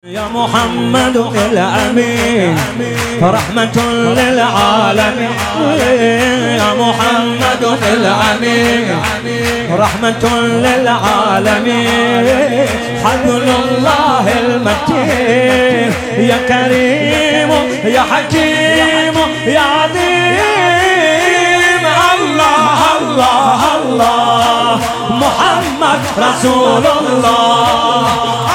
يا محمد الأمين رحمة للعالمين. يا محمد الأمين رحمة للعالمين. حبل الله المتين يا كريم يا حكيم يا عظيم. الله الله الله محمد رسول الله.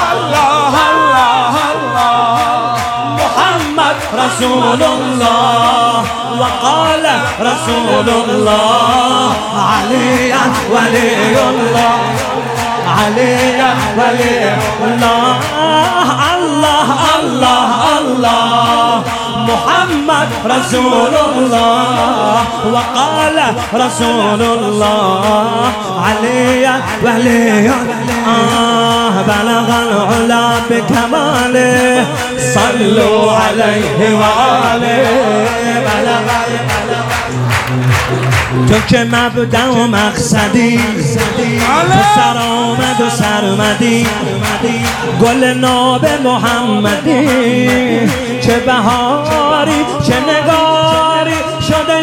رسول الله وقال رسول الله عليا ولي الله. عليا ولي الله. الله الله الله محمد رسول الله وقال رسول الله عليا ولي الله. بلغ العلا بكماله صلوا عليه وآله. بلغ تو که مبدأ و مقصدی تو سر آمد و سرمدی. گل ناب محمدی چه بهاری چه نگاری شده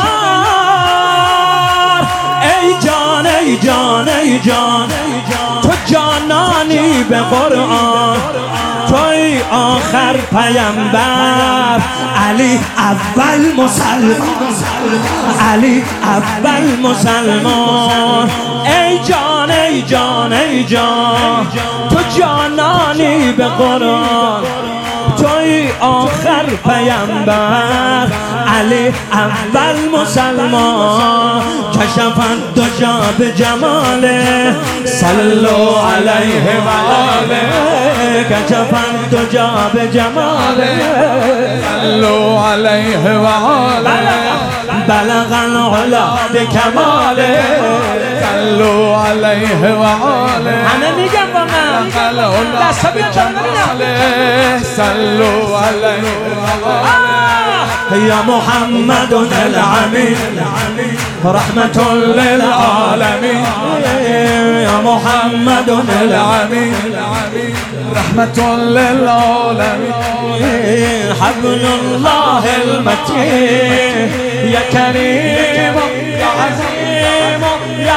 یار. ای جان ای جان ای جان تو جانانی به قرآن. توی آخر پیامبر علی اول مسلمان. علی اول مسلمان. ای جان ای جان ای جان تو جانانی به قرآن. توی آخر پیامبر علی اول مسلمان. کشفت دو جا به جماله صلوا علیه و آله. کشفت دو جا به جماله صلوا علیه و آله. بلغ العلا بکماله صلوا علیه و آله. همه میگن با من دستا بیان صلوا علیه و آله. يا محمد الأمين رحمة للعالمين. يا محمد الأمين رحمة للعالمين. حبل الله المتين يا كريم يا عظيم يا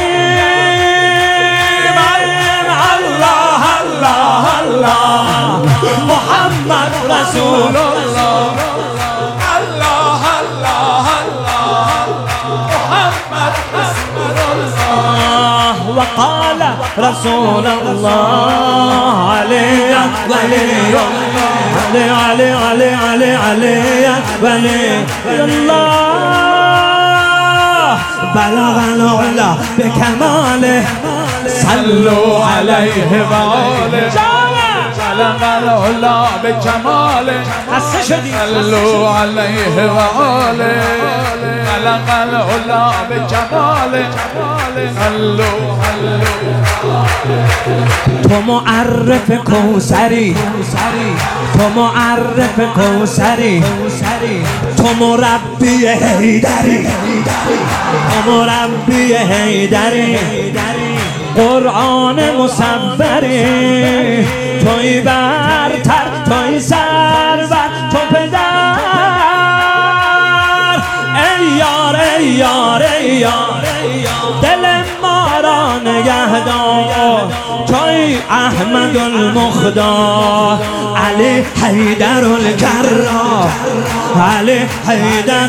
عظيم. الله الله الله محمد رسول الله. وقال رسول الله علي ولي الله. علي علي علي علي ولي الله. بلغ العلا بكماله صلوا عليه وآله. بلغ العلا بكماله صلوا عليه وآله. بلغ العلا بكماله صلوا عليه. تو معرف کوثری تو معرف کوثری تو مربی حیدری. تو مربی حیدری قرآن مصوری. توی برتر توی سرور تو پدر. ای یار ای یار ای یار دل ما را نگهدار. توی احمد المختار علی حیدر الکرار. علی حیدر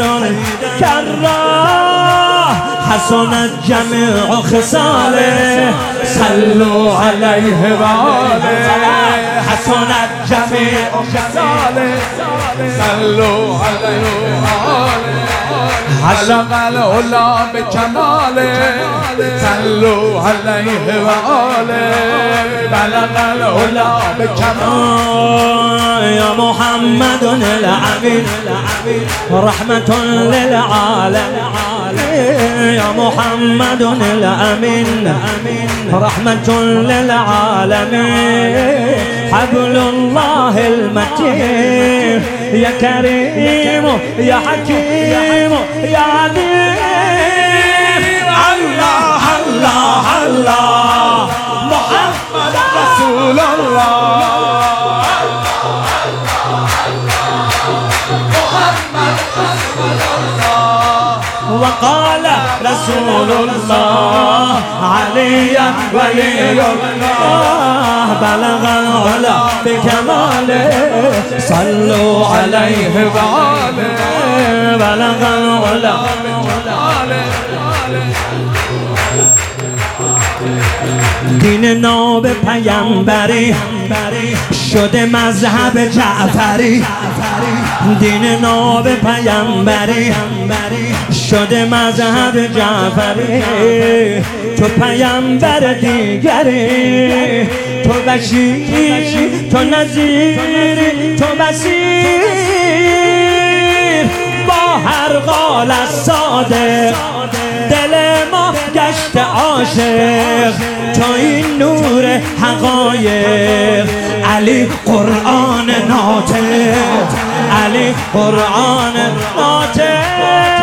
الکرار. حسنت جمیع خصاله صلوا علیه و آله. حسنت جمیع خصاله صلوا علیه و آله. بلغ العلا بکماله صلوا علیه و آله. بلغ العلا بکماله. یا محمد الأمین رحمة للعالمین. يا محمد الأمين رحمة للعالمين. حبل الله المتين يا كريم يا حكيم يا عظيم. الله الله الله محمد رسول الله. قال رسول الله علي ولي الله بلغ العلا بكماله صلوا عليه وآله بلغ العلا دین ناب پیامبری شده مذهب جعفری دین ناب پیامبری شده مذهب جعفری تو پیامبر دیگری تو بشیر تو نذیر تو بصیر با هر قال از صادق دل ما گشت عاشق تو این نور حقایق علی قرآن ناطق علی قرآن ناطق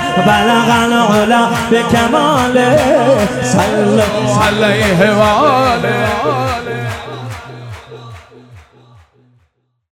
بلغ العلا بکماله صلی علیه و